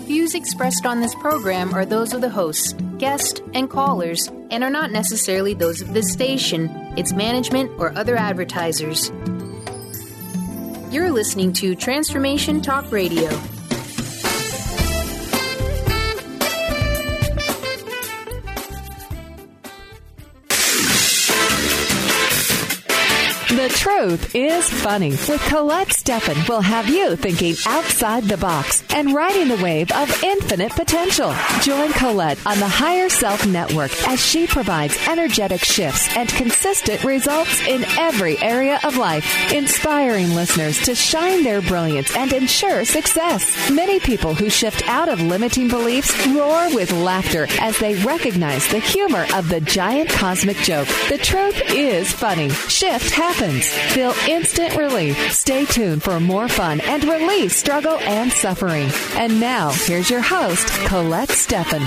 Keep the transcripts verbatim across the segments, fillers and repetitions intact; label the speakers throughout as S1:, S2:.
S1: views expressed on this program are those of the hosts, guests, and callers, and are not necessarily those of this station, its management, or other advertisers. You're listening to Transformation Talk Radio.
S2: The Truth is Funny with Colette Steffen will have you thinking outside the box and riding the wave of infinite potential. Join Colette on the Higher Self Network as she provides energetic shifts and consistent results in every area of life, inspiring listeners to shine their brilliance and ensure success. Many people who shift out of limiting beliefs roar with laughter as they recognize the humor of the giant cosmic joke. The truth is funny. Shift happens. Feel instant relief. Stay tuned for more fun and release struggle and suffering. And now, here's your host, Colette Steffen.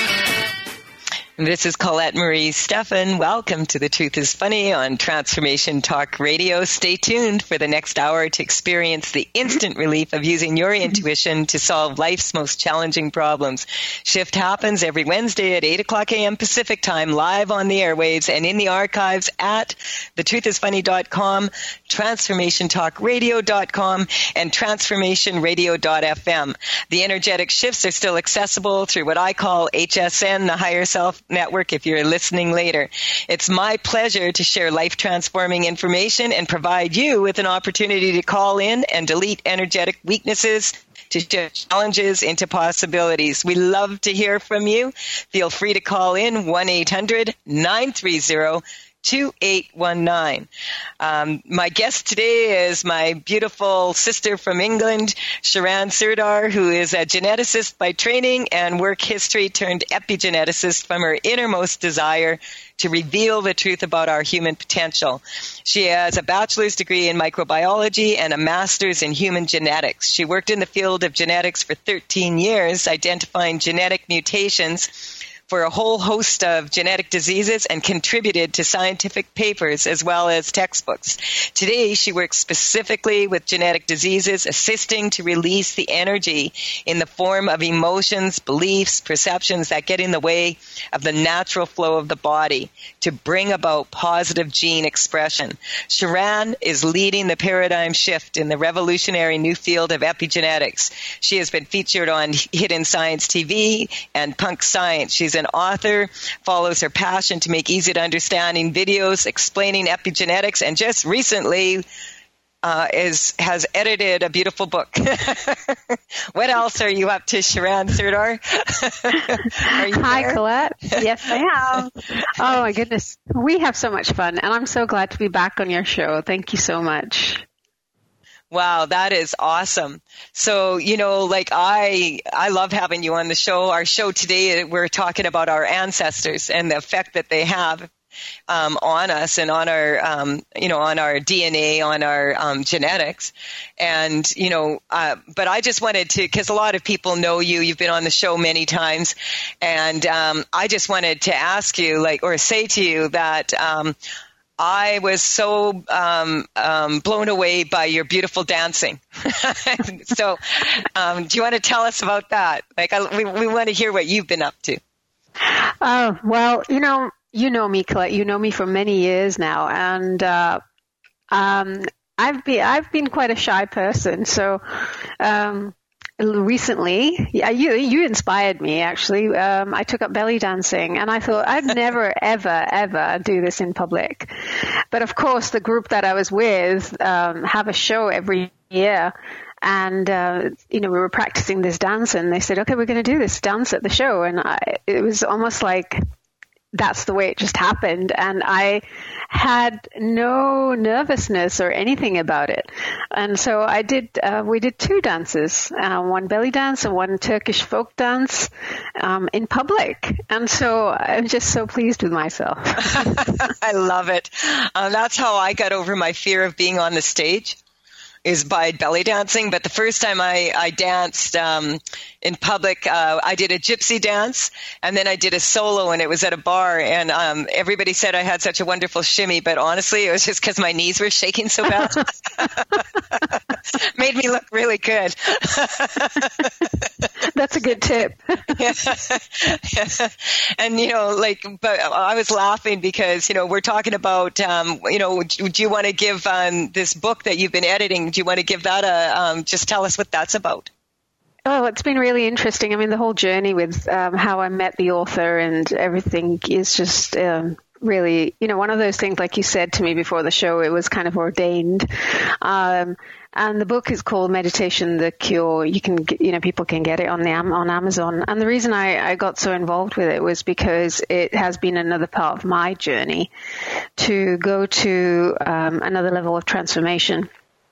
S3: This is Colette Marie Steffen. Welcome to The Truth is Funny on Transformation Talk Radio. Stay tuned for the next hour to experience the instant relief of using your intuition to solve life's most challenging problems. Shift happens every Wednesday at eight o'clock a.m. Pacific Time, live on the airwaves and in the archives at the truth is funny dot com, transformation talk radio dot com, and transformation radio dot f m. The energetic shifts are still accessible through what I call H S N, the Higher Self Network, if you're listening later. It's my pleasure to share life-transforming information and provide you with an opportunity to call in and delete energetic weaknesses to shift challenges into possibilities. We love to hear from you. Feel free to call in one eight hundred nine three zero two eight one nine. Um, my guest today is my beautiful sister from England, Shiran Surdar, who is a geneticist by training and work history turned epigeneticist from her innermost desire to reveal the truth about our human potential. She has a bachelor's degree in microbiology and a master's in human genetics. She worked in the field of genetics for thirteen years, identifying genetic mutations for a whole host of genetic diseases and contributed to scientific papers as well as textbooks. Today, she works specifically with genetic diseases, assisting to release the energy in the form of emotions, beliefs, perceptions that get in the way of the natural flow of the body to bring about positive gene expression. Shiran is leading the paradigm shift in the revolutionary new field of epigenetics. She has been featured on Hidden Science T V and Punk Science. She's an author, follows her passion to make easy to understanding videos explaining epigenetics, and just recently uh, is has edited a beautiful book. What else are you up to, Shiran Surdar?
S4: Hi, there? Colette. Yes, I am. Oh, my goodness. We have so much fun, and I'm so glad to be back on your show. Thank you so much.
S3: Wow, that is awesome. So, you know, like I, I love having you on the show. Our show today, we're talking about our ancestors and the effect that they have um, on us and on our, um, you know, on our D N A, on our um, genetics. And, you know, uh, but I just wanted to, because a lot of people know you, you've been on the show many times. And um, I just wanted to ask you, like, or say to you that, um, I was so um, um, blown away by your beautiful dancing. So um, do you want to tell us about that? Like, I, we, we want to hear what you've been up to.
S4: Oh, well, you know, you know me, Colette. You know me for many years now. And uh, um, I've been, I've been quite a shy person. So um, recently, yeah, you you inspired me, actually. Um, I took up belly dancing, and I thought I'd never, ever, ever do this in public. But of course, the group that I was with um, have a show every year. And, uh, you know, we were practicing this dance, and they said, okay, we're going to do this dance at the show. And I, it was almost like that's the way it just happened. And I had no nervousness or anything about it. And so I did, uh, we did two dances, uh, one belly dance and one Turkish folk dance um, in public. And so I'm just so pleased with myself.
S3: I love it. Um, that's how I got over my fear of being on the stage. is by belly dancing. But the first time I, I danced um, in public, uh, I did a gypsy dance, and then I did a solo, and it was at a bar. And um, everybody said I had such a wonderful shimmy, but honestly, it was just because my knees were shaking so bad. Made me look really good.
S4: That's a good tip.
S3: yeah. yeah. And, you know, like, but I was laughing because, you know, we're talking about, um, you know, do you want to give um, this book that you've been editing, do you want to give that a, um, just tell us what that's about?
S4: Oh, it's been really interesting. I mean, the whole journey with um, how I met the author and everything is just um, really, you know, one of those things, like you said to me before the show, it was kind of ordained. Um, and the book is called Meditation, the Cure. You can, you know, people can get it on the on Amazon. And the reason I, I got so involved with it was because it has been another part of my journey to go to um, another level of transformation.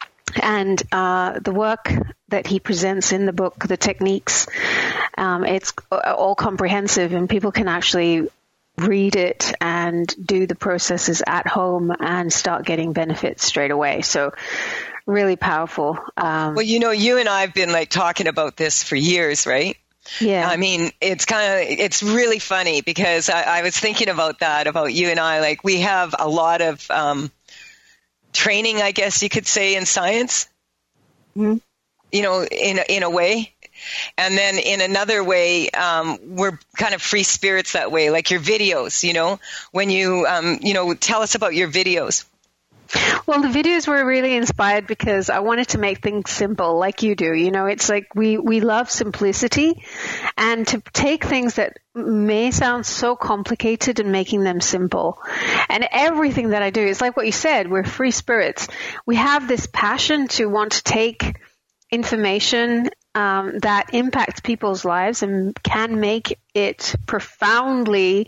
S4: And uh, the work that he presents in the book, the techniques, um, it's all comprehensive, and people can actually read it and do the processes at home and start getting benefits straight away. So really powerful. Um,
S3: well, you know, you and I have been like talking about this for years, right?
S4: Yeah.
S3: I mean, it's kind of, it's really funny because I, I was thinking about that, about you and I, like we have a lot of um, training, I guess you could say, in science, mm-hmm. you know, in, in a way. And then in another way, um, we're kind of free spirits that way, like your videos, you know, when you, um, you know, tell us about your videos.
S4: Well, the videos were really inspired because I wanted to make things simple like you do. You know, it's like we, we love simplicity, and to take things that may sound so complicated and making them simple. And everything that I do is like what you said, we're free spirits. We have this passion to want to take information um, that impacts people's lives and can make it profoundly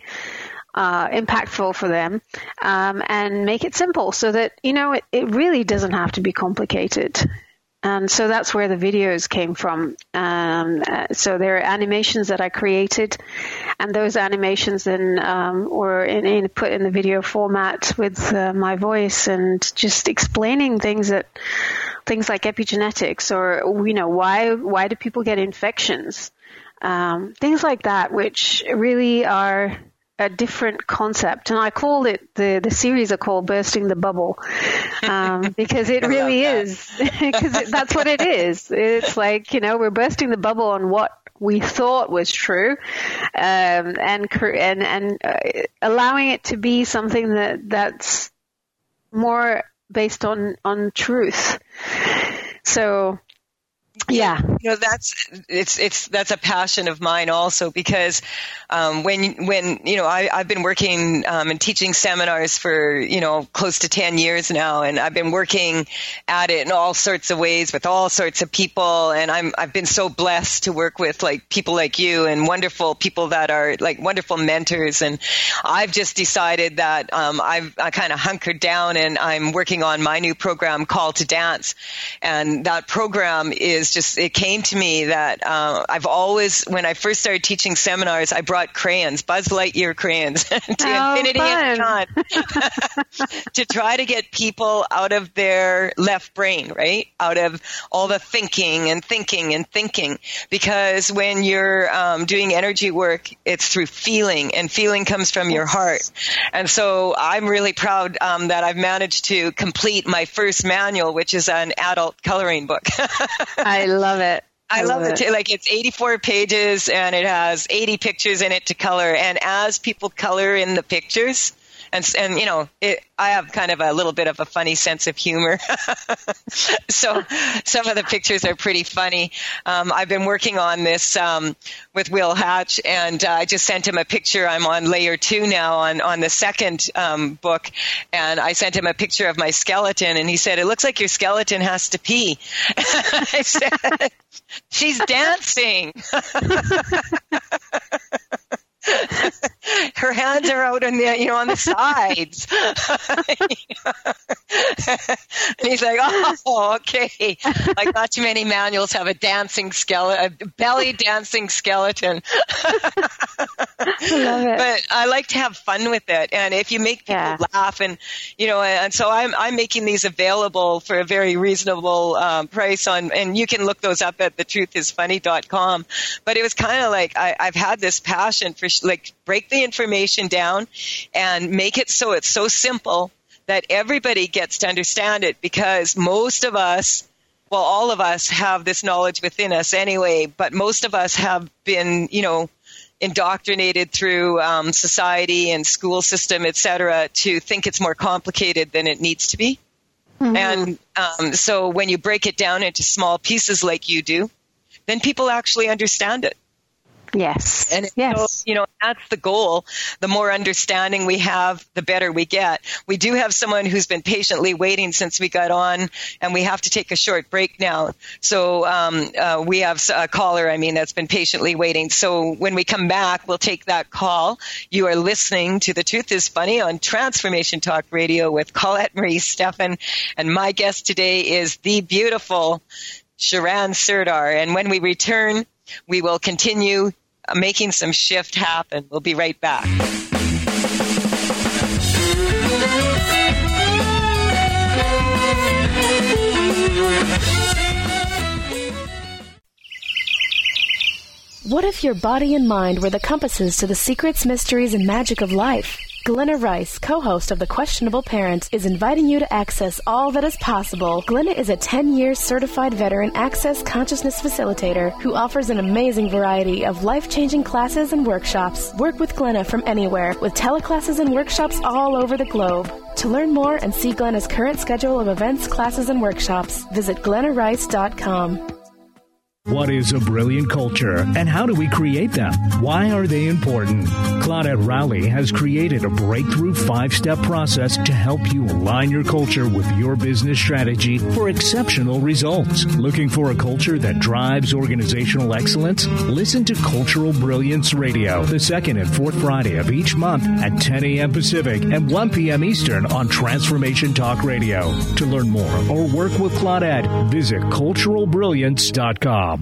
S4: Uh, impactful for them, um, and make it simple so that, you know, it, it really doesn't have to be complicated. And so that's where the videos came from. Um, uh, so there are animations that I created, and those animations then um, were in, in, put in the video format with uh, my voice, and just explaining things that, things like epigenetics, or, you know, why why do people get infections, um, things like that, which really are a different concept. And I called it, the, the series are called Bursting the Bubble, um, because it really is, because that's what it is. It's like, you know, we're bursting the bubble on what we thought was true, um, and, and, and uh, allowing it to be something that, that's more based on, on truth. So, yeah,
S3: you know, that's it's it's that's a passion of mine also, because um, when when you know I I've been working um, and teaching seminars for you know close to ten years now, and I've been working at it in all sorts of ways with all sorts of people, and I'm I've been so blessed to work with like people like you and wonderful people that are like wonderful mentors, and I've just decided that um, I've I kind of hunkered down, and I'm working on my new program, Call to Dance, and that program is just, it came to me that uh, I've always, when I first started teaching seminars, I brought crayons, Buzz Lightyear crayons, to
S4: oh,
S3: infinity and beyond, to try to get people out of their left brain, right? Out of all the thinking and thinking and thinking. Because when you're um, doing energy work, it's through feeling, and feeling comes from your heart. And so I'm really proud um, that I've managed to complete my first manual, which is an adult coloring book.
S4: I love it.
S3: I, I love, love it.
S4: it.
S3: Like, it's eighty-four pages, and it has eighty pictures in it to color. And as people color in the pictures, and and you know, it, I have kind of a little bit of a funny sense of humor, so some of the pictures are pretty funny. Um, I've been working on this um, with Will Hatch, and uh, I just sent him a picture. I'm on layer two now on on the second um, book, and I sent him a picture of my skeleton, and he said, "It looks like your skeleton has to pee." I said, "She's dancing." Her hands are out on the, you know, on the sides. And he's like, "Oh, okay. Like, not too many manuals have a dancing skeleton, a belly dancing skeleton."
S4: I love it.
S3: But I like to have fun with it. And if you make people
S4: yeah.
S3: laugh and, you know, and so I'm, I'm making these available for a very reasonable um, price on, and you can look those up at the truth is funny dot com. But it was kind of like, I, I've had this passion for like break the information down and make it so it's so simple that everybody gets to understand it, because most of us, well, all of us have this knowledge within us anyway, but most of us have been, you know, indoctrinated through um, society and school system, et cetera, to think it's more complicated than it needs to be. Mm-hmm. And um, so when you break it down into small pieces like you do, then people actually understand it.
S4: Yes.
S3: And
S4: yes.
S3: So, you know, that's the goal. The more understanding we have, the better we get. We do have someone who's been patiently waiting since we got on, and we have to take a short break now. So um, uh, we have a caller, I mean, that's been patiently waiting. So when we come back, we'll take that call. You are listening to The Truth is Funny on Transformation Talk Radio with Colette Marie Stephan. And my guest today is the beautiful Sharran Surdar. And when we return, we will continue making some shift happen. We'll be right back.
S5: What if your body and mind were the compasses to the secrets, mysteries, and magic of life? Glenna Rice, co-host of The Questionable Parent, is inviting you to access all that is possible. Glenna is a ten-year certified veteran access consciousness facilitator who offers an amazing variety of life-changing classes and workshops. Work with Glenna from anywhere with teleclasses and workshops all over the globe. To learn more and see Glenna's current schedule of events, classes, and workshops, visit glenna rice dot com.
S6: What is a brilliant culture, and how do we create them? Why are they important? Claudette Rowley has created a breakthrough five-step process to help you align your culture with your business strategy for exceptional results. Looking for a culture that drives organizational excellence? Listen to Cultural Brilliance Radio, the second and fourth Friday of each month at ten a.m. Pacific and one p.m. Eastern on Transformation Talk Radio. To learn more or work with Claudette, visit cultural brilliance dot com.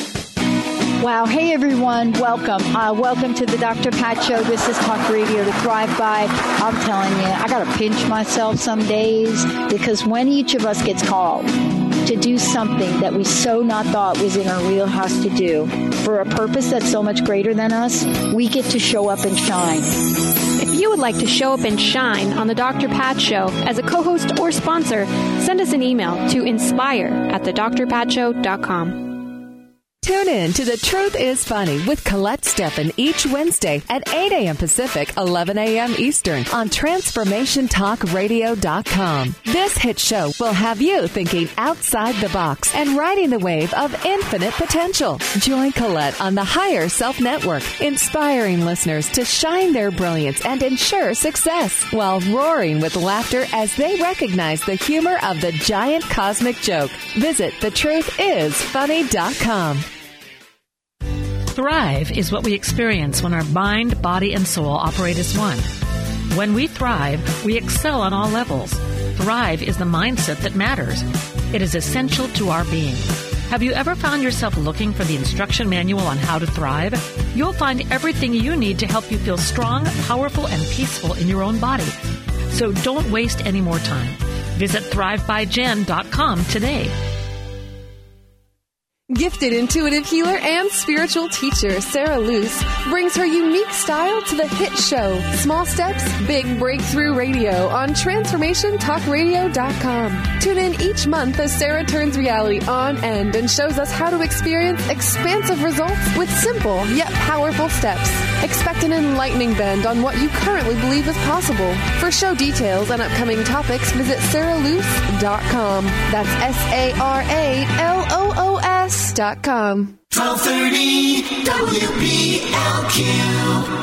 S7: Wow. Hey, everyone. Welcome. Uh, welcome to the Doctor Pat Show. This is Talk Radio to Thrive By. I'm telling you, I got to pinch myself some days, because when each of us gets called to do something that we so not thought was in our wheelhouse to do for a purpose that's so much greater than us, we get to show up and shine.
S8: If you would like to show up and shine on the Doctor Pat Show as a co-host or sponsor, send us an email to inspire at the dr pat show dot com.
S2: Tune in to The Truth is Funny with Colette Stephan each Wednesday at eight a.m. Pacific, eleven a.m. Eastern on transformation talk radio dot com. This hit show will have you thinking outside the box and riding the wave of infinite potential. Join Colette on the Higher Self Network, inspiring listeners to shine their brilliance and ensure success while roaring with laughter as they recognize the humor of the giant cosmic joke. Visit the truth is funny dot com.
S9: Thrive is what we experience when our mind, body, and soul operate as one. When we thrive, we excel on all levels. Thrive is the mindset that matters. It is essential to our being. Have you ever found yourself looking for the instruction manual on how to thrive? You'll find everything you need to help you feel strong, powerful, and peaceful in your own body. So don't waste any more time. Visit thrive by jen dot com today.
S10: Gifted intuitive healer and spiritual teacher Sarah Luce brings her unique style to the hit show Small Steps, Big Breakthrough Radio on transformation talk radio dot com. Tune in each month as Sarah turns reality on end and shows us how to experience expansive results with simple yet powerful steps. Expect an enlightening bend on what you currently believe is possible. For show details and upcoming topics, visit sarah luce dot com. That's S A R A L O O S dot com.
S11: twelve thirty W P L Q.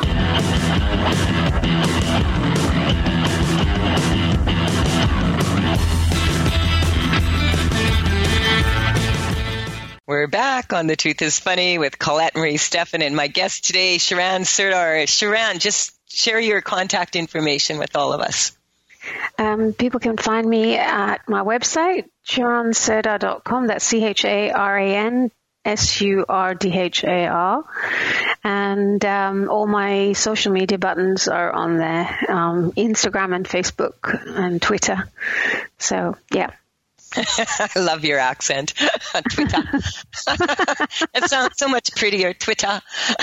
S3: We're back on The Truth is Funny with Colette Marie Stephan and my guest today, Sharran Surdar. Sharran, just share your contact information with all of us.
S4: Um, people can find me at my website, Sharran Surdar dot com. That's C H A R A N S U R D H A R. And um, all my social media buttons are on there, um, Instagram and Facebook and Twitter. So, yeah.
S3: I love your accent. Twitter. It sounds so much prettier, Twitter.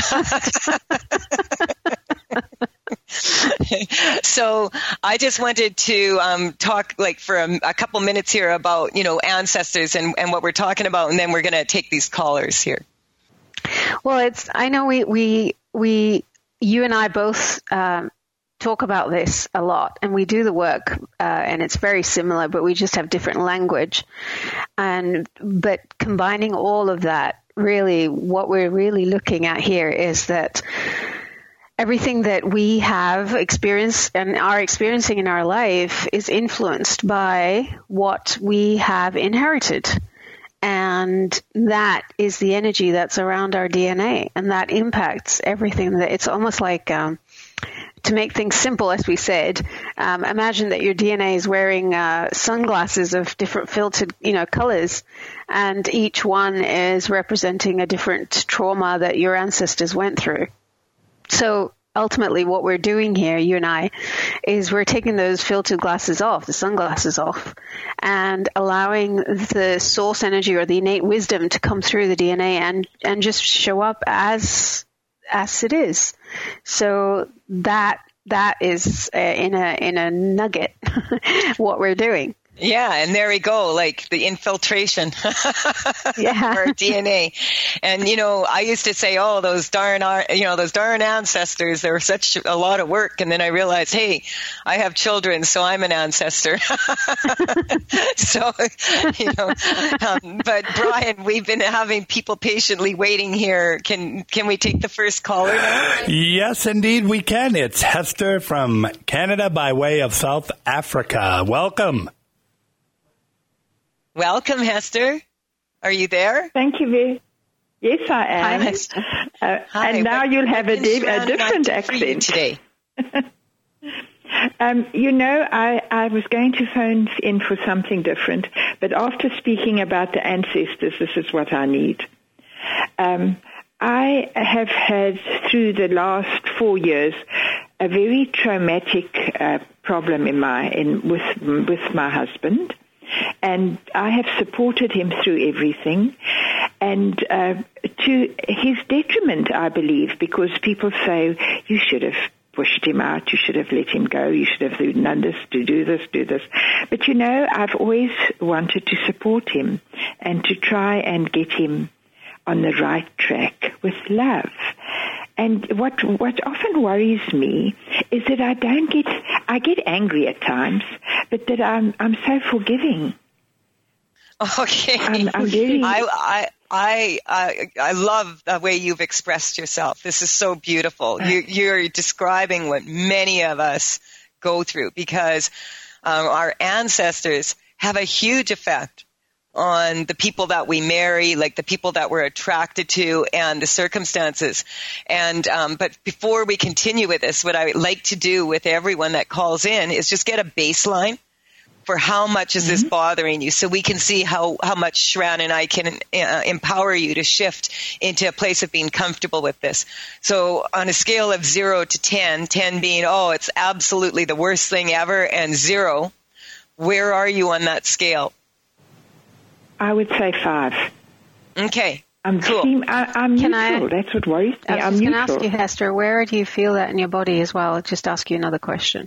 S3: So I just wanted to um, talk like for a, a couple minutes here about, you know, ancestors and, and what we're talking about, and then we're going to take these callers here.
S4: Well, it's, I know we, we, we, you and I both, um, talk about this a lot, and we do the work, uh, and it's very similar, but we just have different language. And, but combining all of that, really what we're really looking at here is that everything that we have experienced and are experiencing in our life is influenced by what we have inherited. And that is the energy that's around our D N A, and that impacts everything. That it's almost like, um, to make things simple, as we said, um, imagine that your D N A is wearing uh, sunglasses of different filtered, you know, colors, and each one is representing a different trauma that your ancestors went through. So ultimately what we're doing here, you and I, is we're taking those filtered glasses off, the sunglasses off, and allowing the source energy or the innate wisdom to come through the D N A and, and just show up as as it is. So that that is uh, in a in a nugget what we're doing.
S3: Yeah, and there we go, like the infiltration
S4: yeah.
S3: of our D N A. And, you know, I used to say, oh, those darn, you know, those darn ancestors, they were such a lot of work. And then I realized, hey, I have children, so I'm an ancestor. So, you know, um, but Brian, we've been having people patiently waiting here. Can, can we take the first caller now?
S12: Yes, indeed we can. It's Hester from Canada by way of South Africa. Welcome.
S3: Welcome, Hester. Are you there?
S13: Thank you very Yes, I am.
S3: Hi, Hester.
S13: Uh,
S3: Hi,
S13: and now
S3: what,
S13: you'll have a, di- a different
S3: accent
S13: today.
S3: um,
S13: you know, I, I was going to phone in for something different, but after speaking about the ancestors, this is what I need. Um, I have had, through the last four years, a very traumatic uh, problem in my in with with my husband. And I have supported him through everything, and uh, to his detriment, I believe, because people say, you should have pushed him out, you should have let him go, you should have done this, to do this, do this. But, you know, I've always wanted to support him and to try and get him on the right track with love. And what what often worries me is that I don't get I get angry at times, but that I'm I'm so forgiving.
S3: Okay,
S13: I'm, I'm very.
S3: I I I I I love the way you've expressed yourself. This is so beautiful. You, you're describing what many of us go through, because um, our ancestors have a huge effect on the people that we marry, like the people that we're attracted to, and the circumstances. And um, but before we continue with this, what I would like to do with everyone that calls in is just get a baseline for how much is mm-hmm. this bothering you, so we can see how, how much Shran and I can uh, empower you to shift into a place of being comfortable with this. So on a scale of zero to ten, ten being, oh, it's absolutely the worst thing ever, and zero, where are you on that scale?
S13: I would say five.
S3: Okay.
S13: I'm
S3: cool.
S13: Team, I, I'm
S4: Can
S13: neutral.
S4: I,
S13: That's what worries me.
S4: I was
S13: I'm
S4: just going to
S13: neutral.
S4: ask you, Hester, where do you feel that in your body as well? I'll just ask you another question.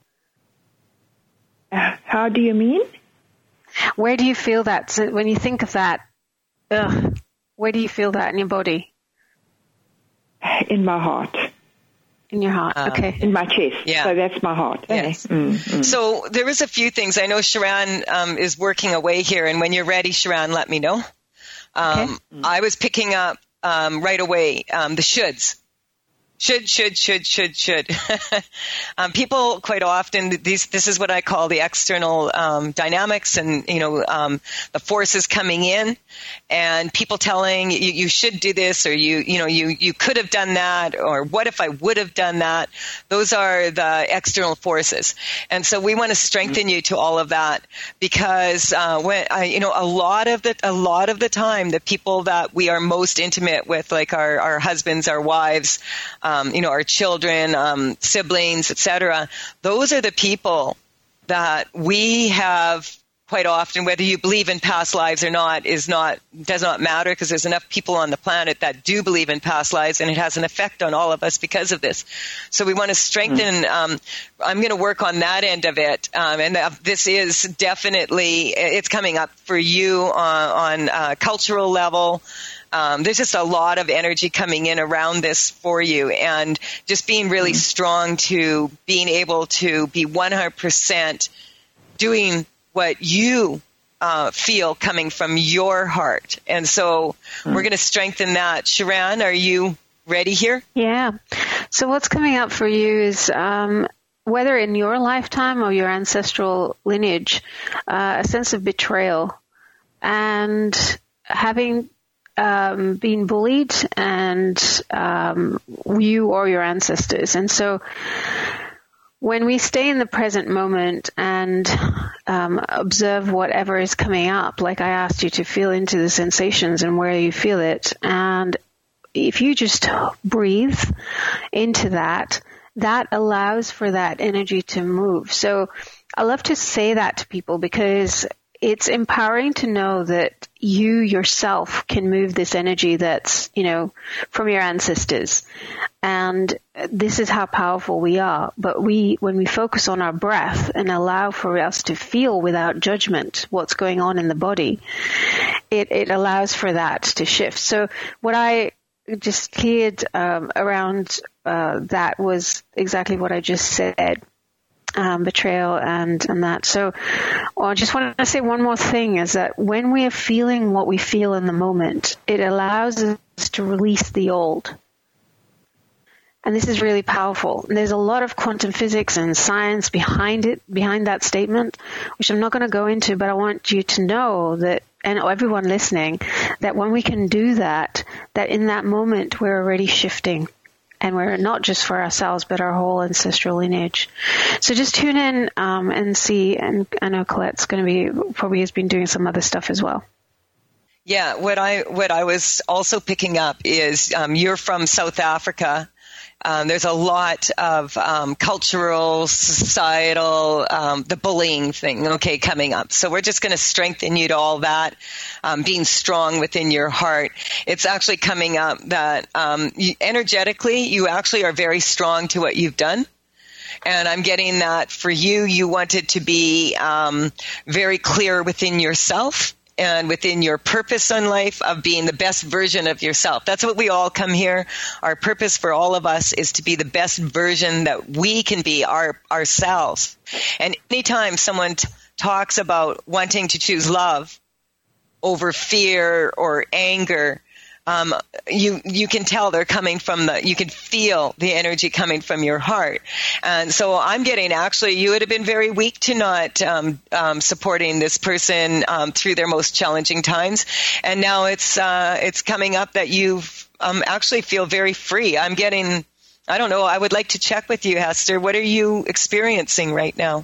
S13: Uh, how do you mean?
S4: Where do you feel that? So when you think of that, ugh, where do you feel that in your body?
S13: In my heart.
S4: In your heart,
S3: Um,
S4: okay.
S13: In my chest.
S3: Yeah.
S13: So that's my heart.
S3: Yes.
S13: Mm, mm.
S3: So there is a few things. I know Sharon um, is working away here, and when you're ready, Sharon, let me know. Um,
S4: Okay.
S3: I was picking up um, right away um, the shoulds. Should, should, should, should, should. um, people quite often, these, this is what I call the external um, dynamics and, you know, um, the forces coming in and people telling you, you should do this or you, you know, you, you could have done that or what if I would have done that? Those are the external forces. And so we want to strengthen mm-hmm. you to all of that because, uh, when, uh, you know, a lot of the, a lot of the time, the people that we are most intimate with, like our, our husbands, our wives, Um, you know, our children, um, siblings, et cetera. Those are the people that we have quite often, whether you believe in past lives or not, is not does not matter because there's enough people on the planet that do believe in past lives, and it has an effect on all of us because of this. So we want to strengthen. Mm-hmm. Um, I'm going to work on that end of it, um, and uh, this is definitely it's coming up for you on, on a cultural level. Um, there's just a lot of energy coming in around this for you and just being really mm-hmm. strong to being able to be one hundred percent doing what you uh, feel coming from your heart. And so mm-hmm. we're going to strengthen that. Sharon, are you ready here?
S4: Yeah. So what's coming up for you is um, whether in your lifetime or your ancestral lineage, uh, a sense of betrayal and having Um, being bullied and um, you or your ancestors. And so when we stay in the present moment and um, observe whatever is coming up, like I asked you to feel into the sensations and where you feel it, and if you just breathe into that, that allows for that energy to move. So I love to say that to people because it's empowering to know that you yourself can move this energy that's, you know, from your ancestors. And this is how powerful we are. But we, when we focus on our breath and allow for us to feel without judgment what's going on in the body, it, it allows for that to shift. So what I just cleared um, around uh, that was exactly what I just said. Um, betrayal and, and that. So well, I just wanted to say one more thing is that when we are feeling what we feel in the moment, it allows us to release the old. And this is really powerful. And there's a lot of quantum physics and science behind it, behind that statement, which I'm not going to go into, but I want you to know that, and everyone listening, that when we can do that, that in that moment we're already shifting. And we're not just for ourselves, but our whole ancestral lineage. So just tune in um, and see. And I know Colette's going to be probably has been doing some other stuff as well.
S3: Yeah, what I what I was also picking up is um, you're from South Africa. Um, there's a lot of um, cultural, societal, um, the bullying thing, okay, coming up. So we're just going to strengthen you to all that, um, being strong within your heart. It's actually coming up that um, you, energetically, you actually are very strong to what you've done. And I'm getting that for you, you wanted to be um, very clear within yourself and within your purpose in life of being the best version of yourself. That's what we all come here. Our purpose for all of us is to be the best version that we can be our, ourselves. And anytime someone t- talks about wanting to choose love over fear or anger, Um, you you can tell they're coming from the, you can feel the energy coming from your heart. And so I'm getting, actually, you would have been very weak to not um, um, supporting this person um, through their most challenging times. And now it's uh, it's coming up that you um, actually feel very free. I'm getting, I don't know, I would like to check with you, Hester. What are you experiencing right now?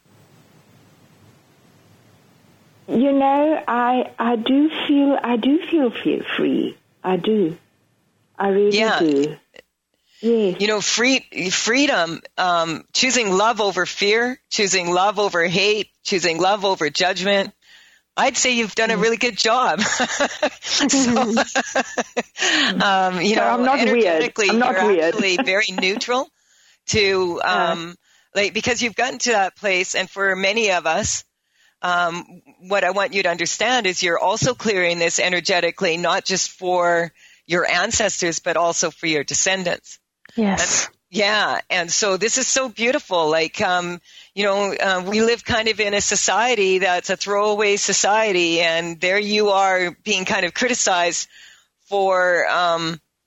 S13: You know, I I do feel I do feel feel free. I do. I really
S3: yeah.
S13: do. Yes.
S3: You know, free, freedom, um, choosing love over fear, choosing love over hate, choosing love over judgment. I'd say you've done a really good job. so, um, you know,
S13: no, I'm not weird. I'm not
S3: you're
S13: weird.
S3: actually very neutral to, um, uh. like, because you've gotten to that place. And for many of us, Um, what I want you to understand is you're also clearing this energetically, not just for your ancestors, but also for your descendants.
S4: Yes.
S3: And, yeah. And so this is so beautiful. Like, um, you know, uh, we live kind of in a society that's a throwaway society, and there you are being kind of criticized for, um,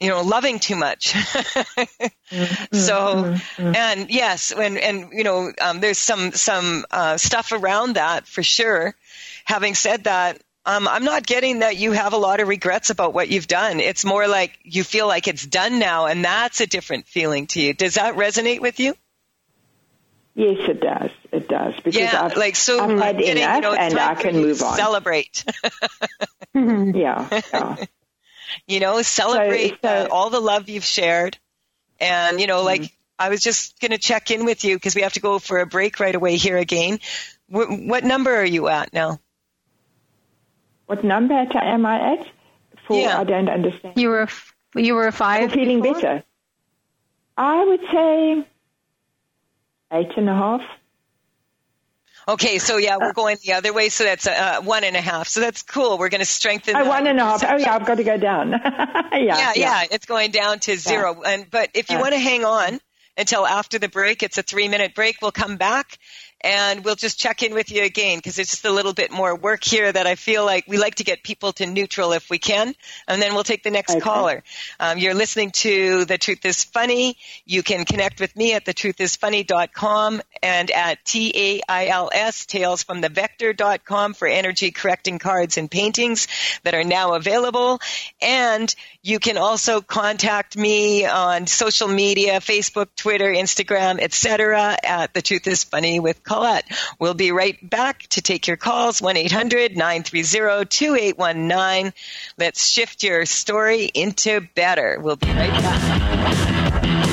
S3: you know, loving too much. mm-hmm, so, mm-hmm. and yes, and, and, you know, um, there's some, some, uh, stuff around that for sure. Having said that, um, I'm not getting that you have a lot of regrets about what you've done. It's more like you feel like it's done now, and that's a different feeling to you. Does that resonate with you?
S13: Yes, it does. It does. Because
S3: yeah,
S13: I've,
S3: like, so
S13: I've had
S3: getting,
S13: enough,
S3: you know,
S13: and I can move on.
S3: Celebrate.
S13: yeah, yeah.
S3: You know, celebrate
S13: so, so,
S3: uh, all the love you've shared. And, you know, mm-hmm. like, I was just going to check in with you because we have to go for a break right away here again. W- what number are you at now?
S13: What number am I at? For,
S3: yeah.
S13: I don't understand.
S4: You were, you were a five?
S13: I'm feeling
S4: before?
S13: better. I would say eight and a half.
S3: Okay, so yeah, we're going the other way, so that's uh, one and a half. So that's cool. We're going to strengthen.
S13: Oh, one and a half. Oh, yeah, I've got to go down. yeah,
S3: yeah, yeah,
S13: yeah,
S3: it's going down to zero.
S13: Yeah.
S3: And but if you
S13: yeah.
S3: want to hang on until after the break, it's a three-minute break. We'll come back. And we'll just check in with you again because it's just a little bit more work here that I feel like we like to get people to neutral if we can. And then we'll take the next okay. caller. Um, you're listening to The Truth is Funny. You can connect with me at the truth is funny dot com and at T A I L S, tails from the vector dot com for energy correcting cards and paintings that are now available. And you can also contact me on social media, Facebook, Twitter, Instagram, et cetera at The Truth is Funny with Colette. We'll be right back to take your calls, one eight hundred nine three zero two eight one nine. Let's shift your story into better. We'll be right back.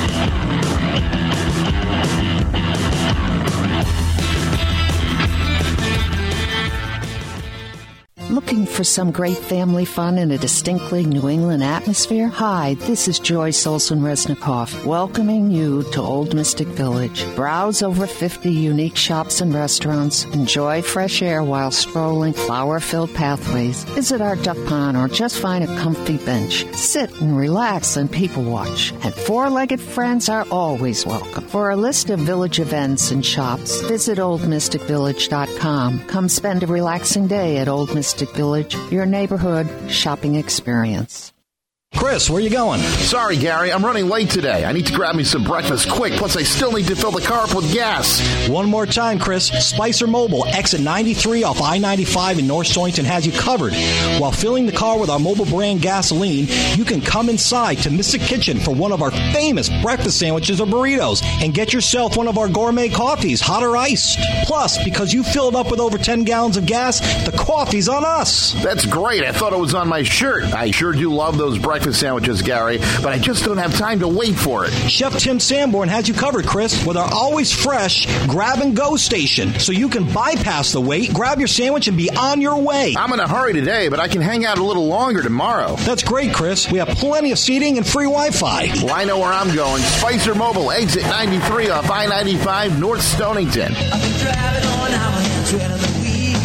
S14: Looking for some great family fun in a distinctly New England atmosphere? Hi, this is Joyce Olson-Resnikoff, welcoming you to Old Mystic Village. Browse over fifty unique shops and restaurants. Enjoy fresh air while strolling flower-filled pathways. Visit our duck pond or just find a comfy bench. Sit and relax and people watch. And four-legged friends are always welcome. For a list of village events and shops, visit old mystic village dot com. Come spend a relaxing day at Old Mystic Village, your neighborhood shopping experience.
S15: Chris, where you going?
S16: Sorry, Gary. I'm running late today. I need to grab me some breakfast quick. Plus, I still need to fill the car up with gas.
S15: One more time, Chris. Spicer Mobile, exit ninety-three off I ninety-five in North Stonington has you covered. While filling the car with our mobile brand gasoline, you can come inside to Mystic Kitchen for one of our famous breakfast sandwiches or burritos and get yourself one of our gourmet coffees, hot or iced. Plus, because you filled up with over ten gallons of gas, the coffee's on us.
S16: That's great. I thought it was on my shirt. I sure do love those breakfast sandwiches, Gary, but I just don't have time to wait for it.
S15: Chef Tim Sanborn has you covered, Chris, with our always fresh grab-and-go station, so you can bypass the wait, grab your sandwich, and be on your way.
S16: I'm in a hurry today, but I can hang out a little longer tomorrow.
S15: That's great, Chris. We have plenty of seating and free Wi-Fi.
S16: Well, I know where I'm going. Spicer Mobile, exit ninety-three off I ninety-five, North Stonington.
S11: I've been driving on our hands right on the wheel.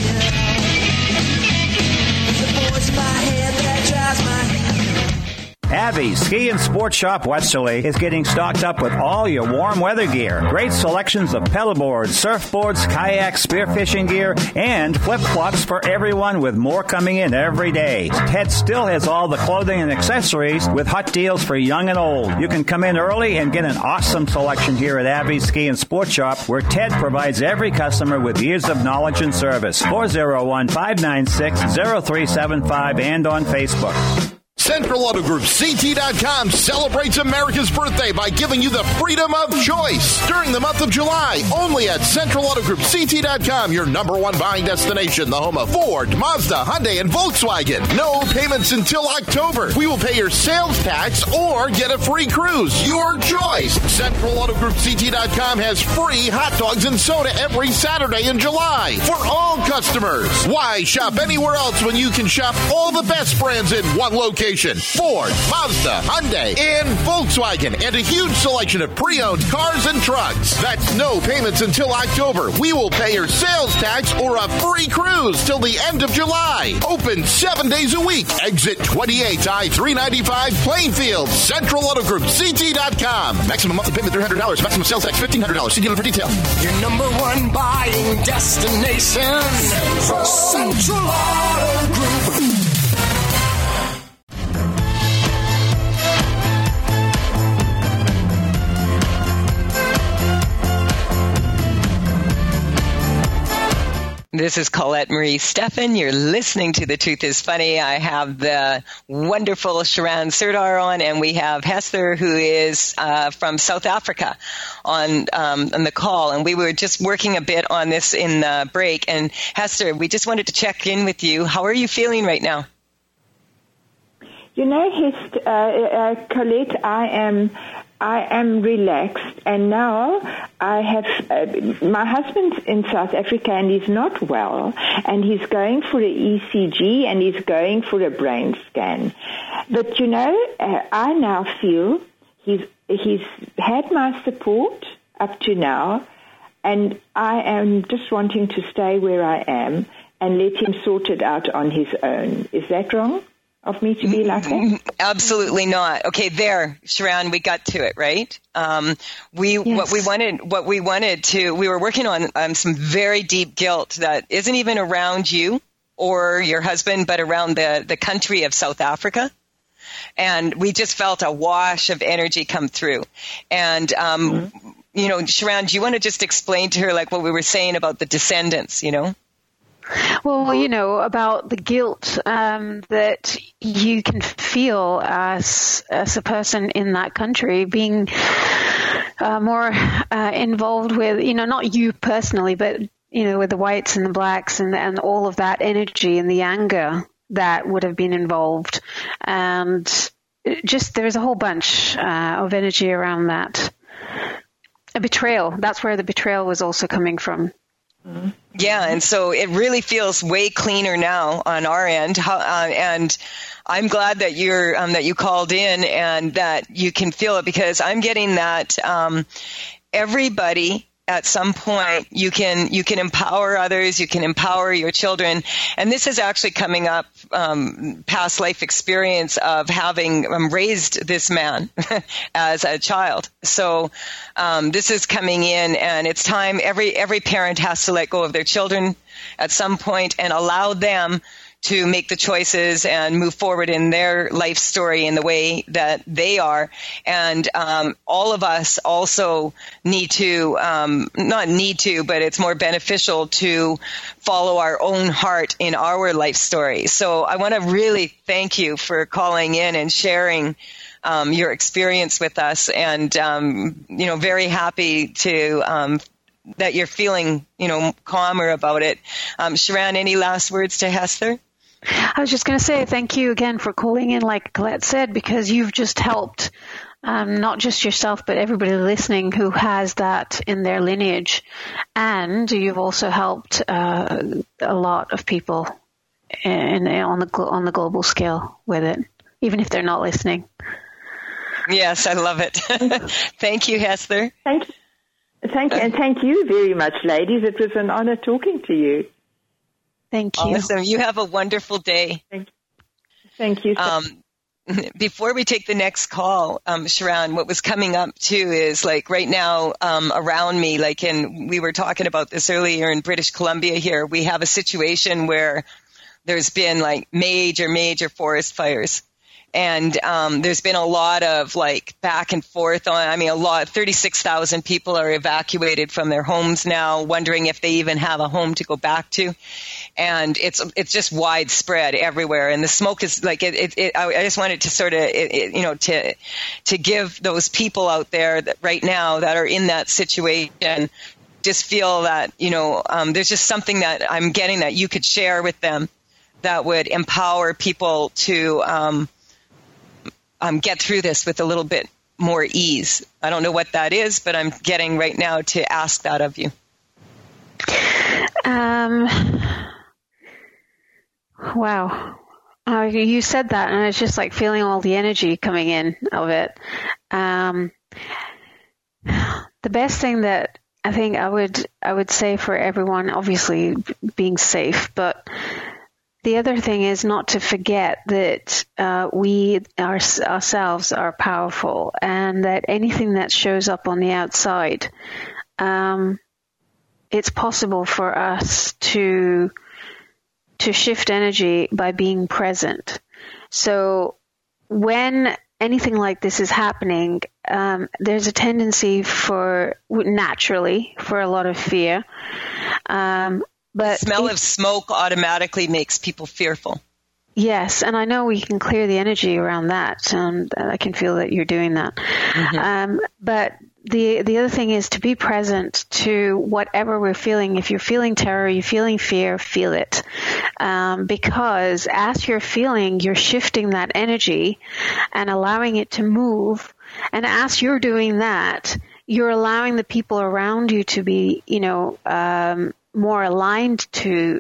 S11: There's a voice in my head that drives my head.
S17: Abbey Ski and Sports Shop Westerly is getting stocked up with all your warm weather gear. Great selections of pedalboards, surfboards, kayaks, spearfishing gear, and flip-flops for everyone, with more coming in every day. Ted still has all the clothing and accessories with hot deals for young and old. You can come in early and get an awesome selection here at Abbey Ski and Sports Shop, where Ted provides every customer with years of knowledge and service. four oh one, five nine six, oh three seven five and on Facebook.
S16: Central Auto Group C T dot com celebrates America's birthday by giving you the freedom of choice during the month of July. Only at Central Auto Group C T dot com, your number one buying destination, the home of Ford, Mazda, Hyundai, and Volkswagen. No payments until October. We will pay your sales tax or get a free cruise. Your choice. Central Auto Group C T dot com has free hot dogs and soda every Saturday in July for all customers. Why shop anywhere else when you can shop all the best brands in one location? Ford, Mazda, Hyundai, and Volkswagen, and a huge selection of pre-owned cars and trucks. That's no payments until October. We will pay your sales tax or a free cruise till the end of July. Open seven days a week. Exit twenty-eight I three ninety-five, Plainfield. Central Auto Group C T dot com. Maximum monthly payment three hundred dollars. Maximum sales tax fifteen hundred dollars. See dealer for detail.
S11: Your number one buying destination. Central, Central Auto Group.
S3: This is Colette Marie Steffen. You're listening to The Truth is Funny. I have the wonderful Sharon Serdar on, and we have Hester, who is uh, from South Africa, on um, on the call. And we were just working a bit on this in the break. And Hester, we just wanted to check in with you. How are you feeling right now?
S13: You know, Hester, uh, uh, Colette, I am... I am relaxed, and now I have, uh, my husband's in South Africa and he's not well, and he's going for an E C G and he's going for a brain scan. But you know, uh, I now feel he's, he's had my support up to now, and I am just wanting to stay where I am and let him sort it out on his own. Is that wrong of me to be like that?
S3: Absolutely not. Okay, there, Sharon, we got to it, right? Um, we yes. what we wanted, what we wanted to, we were working on um, some very deep guilt that isn't even around you or your husband, but around the the country of South Africa. And we just felt a wash of energy come through. And um, mm-hmm. you know, Sharon, do you want to just explain to her like what we were saying about the descendants? You know.
S4: Well, you know, about the guilt um, that you can feel as, as a person in that country being uh, more uh, involved with, you know, not you personally, but, you know, with the whites and the blacks and, and all of that energy and the anger that would have been involved. And just there's a whole bunch uh, of energy around that. A betrayal. That's where the betrayal was also coming from.
S3: Yeah, and so it really feels way cleaner now on our end, uh, and I'm glad that you're um, that you called in and that you can feel it, because I'm getting that um, everybody at some point you can you can empower others, you can empower your children, and this is actually coming up um, past life experience of having um, raised this man as a child. So um, this is coming in, and it's time. Every every parent has to let go of their children at some point and allow them to make the choices and move forward in their life story in the way that they are. And um, all of us also need to, um, not need to, but it's more beneficial to follow our own heart in our life story. So I want to really thank you for calling in and sharing um, your experience with us. And, um, you know, very happy to um, that you're feeling, you know, calmer about it. Um, Sharon, any last words to Hester?
S4: I was just going to say thank you again for calling in, like Colette said, because you've just helped um, not just yourself, but everybody listening who has that in their lineage. And you've also helped uh, a lot of people in, in, on the on the global scale with it, even if they're not listening.
S3: Yes, I love it. Thank you, Hester.
S13: Thank you. Thank you, and thank you very much, ladies. It was an honor talking to you.
S4: Thank you.
S3: Awesome. You have a wonderful day.
S13: Thank you. Thank you.
S3: Um, before we take the next call, um, Sharon, what was coming up too is like right now um, around me, like in, we were talking about this earlier in British Columbia here, we have a situation where there's been like major, major forest fires. And um, there's been a lot of like back and forth on, I mean, a lot, thirty-six thousand people are evacuated from their homes now, wondering if they even have a home to go back to. And it's it's just widespread everywhere. And the smoke is like, it, it, it I just wanted to sort of, it, it, you know, to to give those people out there that right now that are in that situation, just feel that, you know, um, there's just something that I'm getting that you could share with them that would empower people to um Um, get through this with a little bit more ease. I don't know what that is, but I'm getting right now to ask that of you.
S4: Um. Wow. Uh, you said that, and it's just like feeling all the energy coming in of it. Um, the best thing that I think I would I would say for everyone, obviously being safe, but the other thing is not to forget that uh, we our, ourselves are powerful, and that anything that shows up on the outside, um, it's possible for us to to shift energy by being present. So when anything like this is happening, um, there's a tendency for naturally for a lot of fear. Um, But
S3: the smell
S4: it,
S3: of smoke automatically makes people fearful.
S4: Yes, and I know we can clear the energy around that, and I can feel that you're doing that. Mm-hmm. Um, but the the other thing is to be present to whatever we're feeling. If you're feeling terror, you're feeling fear, feel it. Um, because as you're feeling, you're shifting that energy and allowing it to move. And as you're doing that, you're allowing the people around you to be, you know, um, more aligned to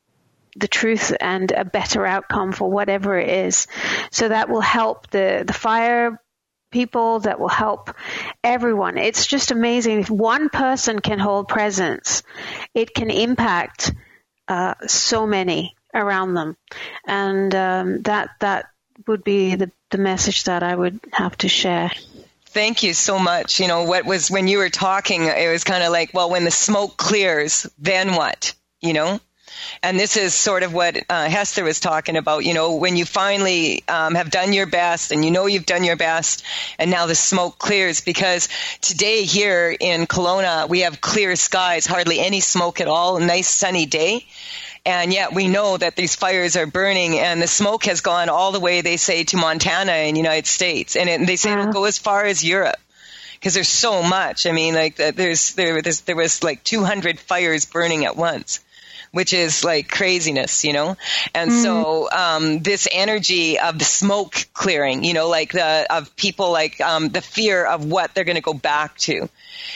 S4: the truth and a better outcome for whatever it is. So that will help the, the fire people, that will help everyone. It's just amazing. If one person can hold presence, it can impact uh, so many around them. And um, that that would be the, the message that I would have to share.
S3: Thank you so much. You know, what was, when you were talking, it was kind of like, well, when the smoke clears, then what? You know? And this is sort of what uh, Hester was talking about, you know, when you finally um, have done your best and you know you've done your best and now the smoke clears, because today here in Kelowna, we have clear skies, hardly any smoke at all, a nice sunny day. And yet we know that these fires are burning, and the smoke has gone all the way, they say, to Montana in the United States. And it, they say it'll go as far as Europe, because there's so much. I mean, like there's there, there's, there was like two hundred fires burning at once, which is like craziness, you know? And mm. so um, this energy of the smoke clearing, you know, like the of people, like um, the fear of what they're going to go back to.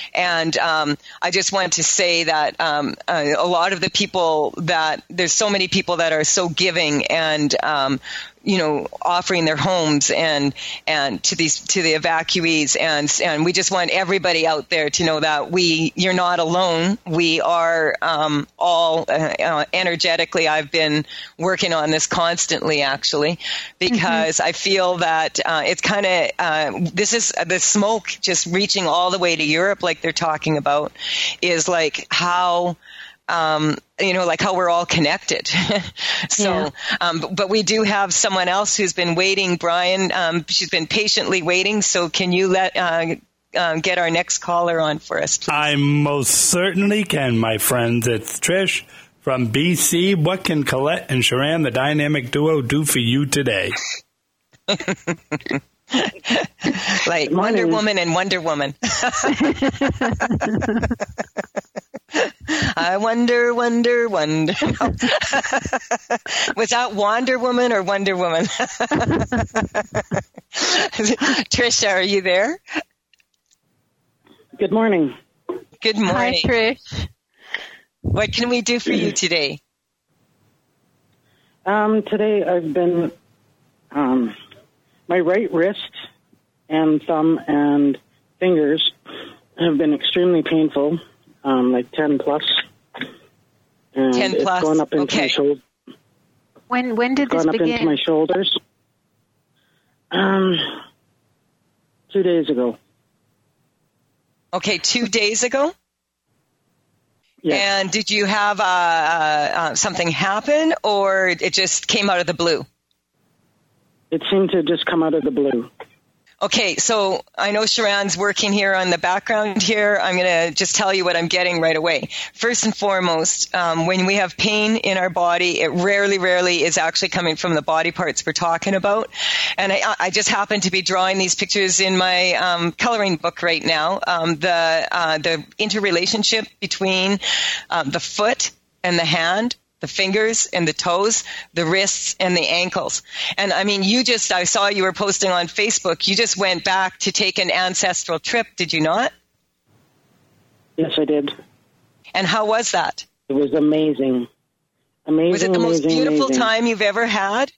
S3: And um, I just want to say that um, uh, a lot of the people that, there's so many people that are so giving and, um, you know, offering their homes and and to these to the evacuees, and and we just want everybody out there to know that we you're not alone. We are um, all uh, uh, energetically. I've been working on this constantly, actually, because mm-hmm. I feel that uh, it's kind of uh, this is uh, the smoke just reaching all the way to Europe, like they're talking about, is like how. Um, you know, like how we're all connected. so, yeah. um, but, but we do have someone else who's been waiting, Brian. Um, she's been patiently waiting. So can you let, uh, uh, get our next caller on for us, please?
S12: I most certainly can, my friends. It's Trish from B C. What can Colette and Sharon, the dynamic duo, do for you today?
S3: Like Wonder Woman and Wonder Woman. I wonder, wonder, wonder. No. Was that Wonder Woman or Wonder Woman? Trisha, are you there?
S18: Good morning.
S3: Good morning.
S4: Hi, Trish.
S3: What can we do for you today?
S18: Um, today I've been, um, my right wrist and thumb and fingers have been extremely painful. Um, like ten plus. And
S3: ten plus.
S18: It's gone up into
S3: okay.
S18: my shoulder.
S4: When when did this
S18: gone
S4: begin?
S18: up into my shoulders. Um, two days ago.
S3: Okay, two days ago.
S18: Yeah.
S3: And did you have uh, uh, something happen, or it just came out of the blue?
S18: It seemed to just come out of the blue.
S3: Okay, so I know Sharon's working here on the background here. I'm going to just tell you what I'm getting right away. First and foremost, um, when we have pain in our body, it rarely, rarely is actually coming from the body parts we're talking about. And I, I just happen to be drawing these pictures in my um, coloring book right now. Um, the uh, the interrelationship between um, the foot and the hand, the fingers and the toes, the wrists and the ankles. And I mean, you just, I saw you were posting on Facebook, you just went back to take an ancestral trip, did you not?
S18: Yes, I did.
S3: And how was that?
S18: It was amazing. Amazing,
S3: Was it the
S18: amazing,
S3: most beautiful
S18: amazing.
S3: time you've ever had?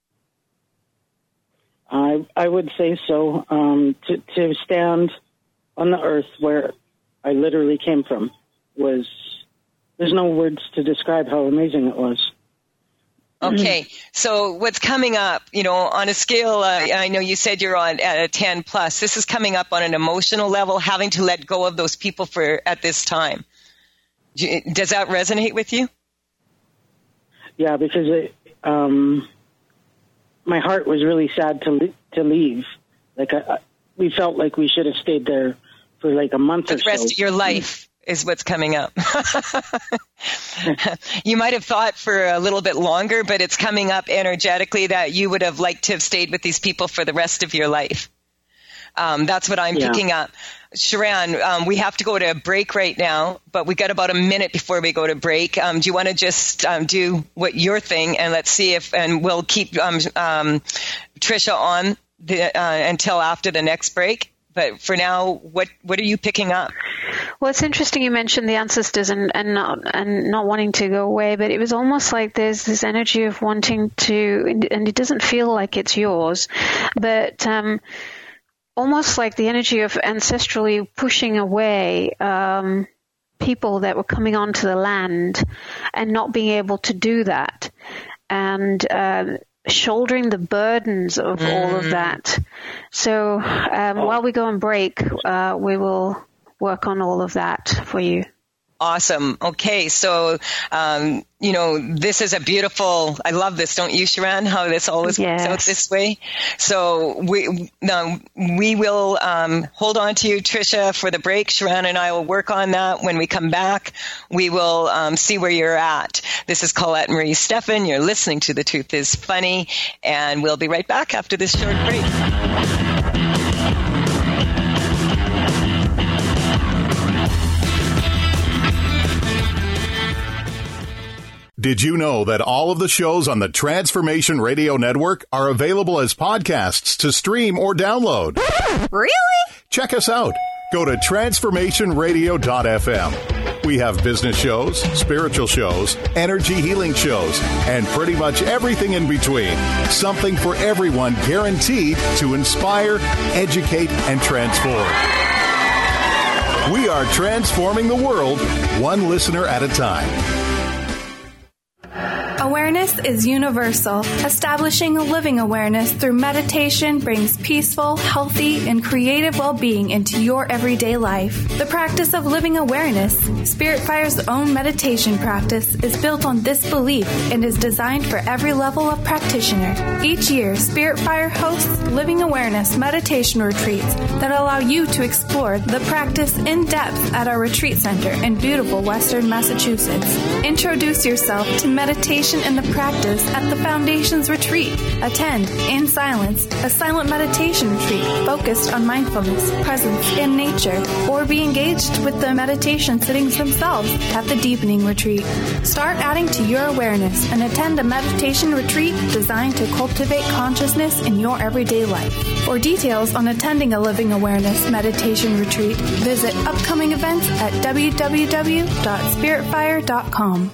S18: I I would say so. Um, to, to stand on the earth where I literally came from was... There's no words to describe how amazing it was.
S3: Okay, so what's coming up, you know, on a scale, uh, I know you said you're on at a ten plus. This is coming up on an emotional level, having to let go of those people for at this time. Does that resonate with you?
S18: Yeah, because it, um, my heart was really sad to to leave. Like I, we felt like we should have stayed there for like a month
S3: for
S18: or
S3: the rest
S18: so.
S3: of your life. is what's coming up. You might have thought for a little bit longer, but it's coming up energetically that you would have liked to have stayed with these people for the rest of your life. Um, that's what I'm yeah. picking up. Sharon, um, we have to go to a break right now, but we got about a minute before we go to break. Um, do you want to just um, do what your thing, and let's see if, and we'll keep um, um, Tricia on the, uh, until after the next break. But for now, what what are you picking up?
S4: Well, it's interesting you mentioned the ancestors and, and not and not wanting to go away, but it was almost like there's this energy of wanting to, and it doesn't feel like it's yours, but um, almost like the energy of ancestrally pushing away um, people that were coming onto the land and not being able to do that, and uh, shouldering the burdens of mm. all of that. So um, while we go on break, uh, we will work on all of that for you.
S3: Awesome. Okay. So, um, you know, this is a beautiful, I love this. Don't you, Sharon, how this always yes. works out this way? So we, no, we will, um, hold on to you, Tricia, for the break. Sharon and I will work on that. When we come back, we will, um, see where you're at. This is Colette Marie Steffen. You're listening to The Truth is Funny, and we'll be right back after this short break.
S16: Did you know that all of the shows on the Transformation Radio Network are available as podcasts to stream or download?
S19: Really?
S16: Check us out. Go to transformation radio dot f m. We have business shows, spiritual shows, energy healing shows, and pretty much everything in between. Something for everyone, guaranteed to inspire, educate, and transform. We are transforming the world, one listener at a time.
S19: Awareness is universal. Establishing a living awareness through meditation brings peaceful, healthy, and creative well-being into your everyday life. The practice of living awareness, Spirit Fire's own meditation practice, is built on this belief and is designed for every level of practitioner. Each year, Spirit Fire hosts living awareness meditation retreats that allow you to explore the practice in depth at our retreat center in beautiful Western Massachusetts. Introduce yourself to meditation and the practice at the Foundation's retreat. Attend in silence a silent meditation retreat focused on mindfulness, presence, and nature, or be engaged with the meditation sittings themselves at the Deepening Retreat. Start adding to your awareness and attend a meditation retreat designed to cultivate consciousness in your everyday life. For details on attending a Living Awareness meditation retreat, visit upcoming events at w w w dot spirit fire dot com.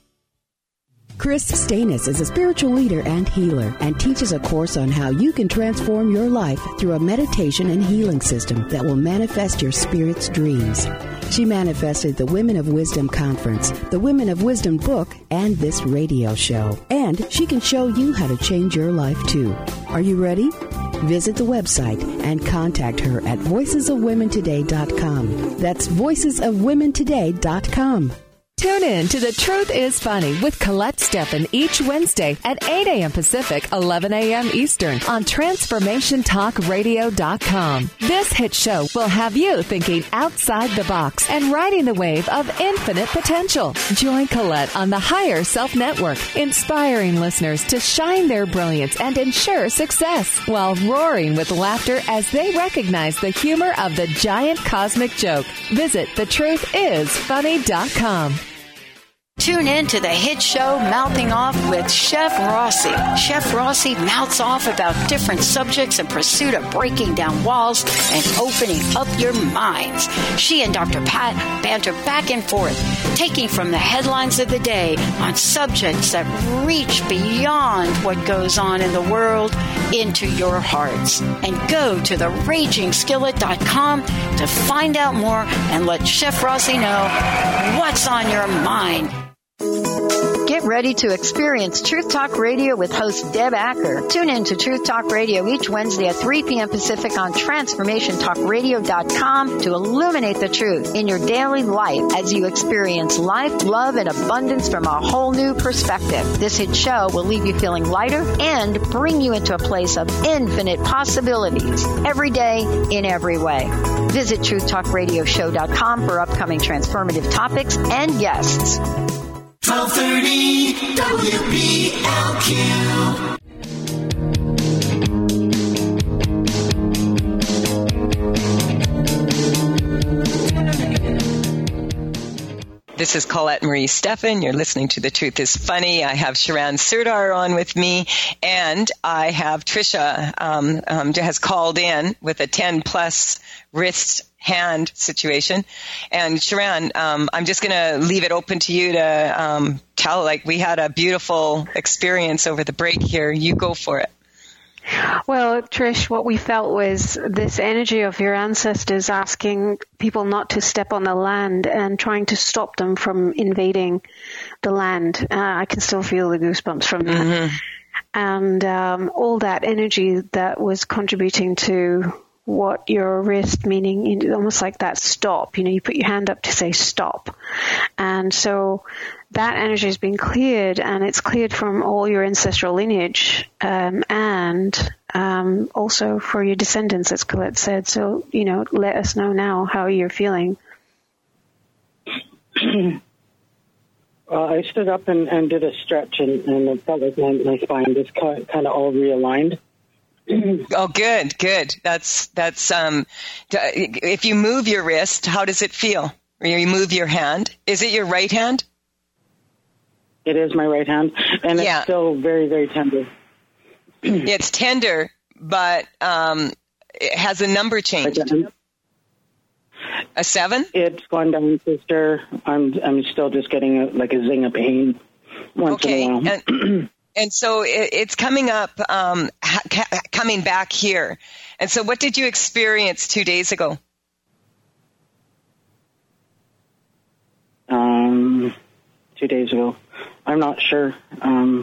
S20: Chris Stanis is a spiritual leader and healer and teaches a course on how you can transform your life through a meditation and healing system that will manifest your spirit's dreams. She manifested the Women of Wisdom Conference, the Women of Wisdom book, and this radio show. And she can show you how to change your life too. Are you ready? Visit the website and contact her at voices of women today dot com. That's voices of women today dot com.
S2: Tune in to The Truth is Funny with Colette Steffen each Wednesday at eight a.m. Pacific, eleven a.m. Eastern on transformation talk radio dot com. This hit show will have you thinking outside the box and riding the wave of infinite potential. Join Colette on the Higher Self Network, inspiring listeners to shine their brilliance and ensure success while roaring with laughter as they recognize the humor of the giant cosmic joke. Visit the truth is funny dot com.
S21: Tune in to the hit show Mouthing Off with Chef Rossi. Chef Rossi mouths off about different subjects in pursuit of breaking down walls and opening up your minds. She and Doctor Pat banter back and forth, taking from the headlines of the day on subjects that reach beyond what goes on in the world into your hearts. And go to the raging skillet dot com to find out more and let Chef Rossi know what's on your mind.
S22: Get
S21: ready to experience Truth Talk Radio with host Deb Acker. Tune in to Truth Talk Radio each Wednesday at three p.m. Pacific on transformation talk radio dot com to illuminate the truth in your daily life as you experience life, love, and abundance from a whole new perspective. This hit show will leave you feeling lighter and bring you into a place of infinite possibilities every day in every way. Visit truth talk radio show dot com for upcoming transformative topics and guests.
S11: twelve thirty W B L Q.
S3: This is Colette Marie Steffen. You're listening to The Truth is Funny. I have Sharon Surdar on with me, and I have Trisha um, um, has called in with a ten plus wrist hand situation. And Sharon, um, I'm just going to leave it open to you to um, tell, like, we had a beautiful experience over the break here. You go for it.
S4: Well, Trish, what we felt was this energy of your ancestors asking people not to step on the land and trying to stop them from invading the land. Uh, I can still feel the goosebumps from that. Mm-hmm. And um, all that energy that was contributing to what your wrist, meaning almost like that stop, you know, you put your hand up to say stop. And so that energy has been cleared, and it's cleared from all your ancestral lineage, um, and um, also for your descendants, as Colette said. So, you know, let us know now how you're feeling.
S18: Well, I stood up and, and did a stretch, and, and it felt like my, my spine just kind of all realigned.
S3: Oh, good, good. That's, that's, um, if you move your wrist, how does it feel? Or you move your hand? Is it your right hand?
S18: It is my right hand, and it's yeah. still very, very tender.
S3: It's tender, but um, it has a number change. A seven?
S18: It's gone down, sister. I'm I'm still just getting a, like a zing of pain once
S3: okay.
S18: in a while.
S3: And, and so it, it's coming up, um, ha- coming back here. And so what did you experience two days ago?
S18: Um, two days ago. I'm not sure. Um,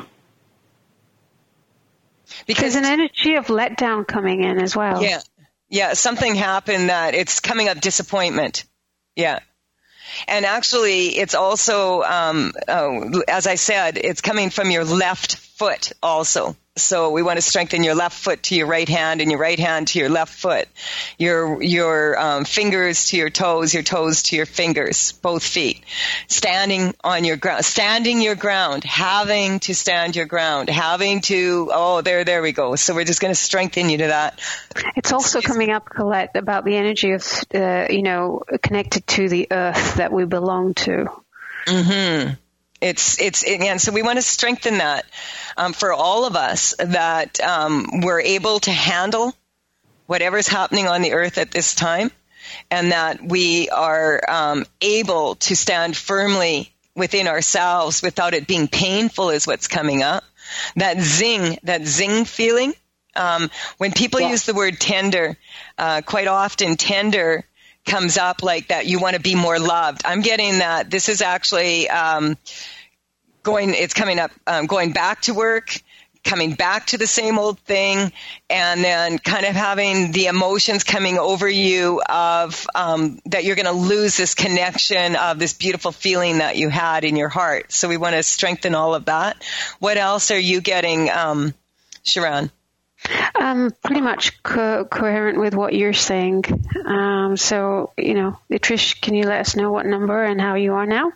S3: because
S4: there's an energy of letdown coming in as well.
S3: Yeah. Yeah. Something happened that it's coming up disappointment. Yeah. And actually it's also, um, oh, as I said, it's coming from your left foot also. So we want to strengthen your left foot to your right hand and your right hand to your left foot, your your um, fingers to your toes, your toes to your fingers, both feet. Standing on your ground, standing your ground, having to stand your ground, having to, oh, there, there we go. So we're just going to strengthen you to that.
S4: It's also coming up, Colette, about the energy of, uh, you know, connected to the earth that we belong to.
S3: Mm-hmm. It's, it's, and so we want to strengthen that, um, for all of us, that, um, we're able to handle whatever's happening on the earth at this time, and that we are, um, able to stand firmly within ourselves without it being painful is what's coming up. That zing, that zing feeling, um, when people yeah. use the word tender, uh, quite often tender comes up like that you want to be more loved. I'm getting that this is actually um, going, it's coming up, um, going back to work, coming back to the same old thing, and then kind of having the emotions coming over you of um, that you're going to lose this connection of this beautiful feeling that you had in your heart. So we want to strengthen all of that. What else are you getting, um, Sharon?
S4: Um, pretty much co- coherent with what you're saying. Um, so, you know, Trish, can you let us know what number and how you are now?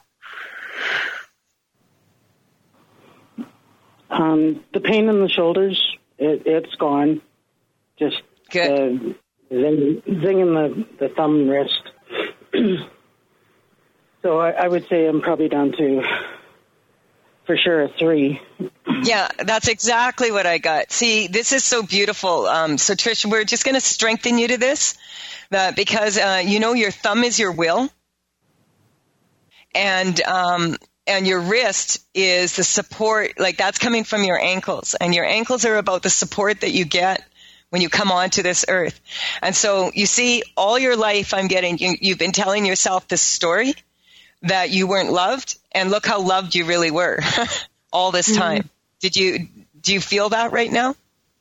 S18: Um, the pain in the shoulders, it, it's gone. Just
S3: Good.
S18: the zing, zing in the, the thumb and wrist. So I, I would say I'm probably down to, for sure, a three.
S3: Yeah, that's exactly what I got. See, this is so beautiful. Um, so, Trish, we're just going to strengthen you to this uh, because, uh, you know, your thumb is your will. And um, and your wrist is the support, like that's coming from your ankles. And your ankles are about the support that you get when you come onto this earth. And so, you see, all your life I'm getting, you, you've been telling yourself this story that you weren't loved. And look how loved you really were. all this time. Mm-hmm. Did you, do you feel that right now?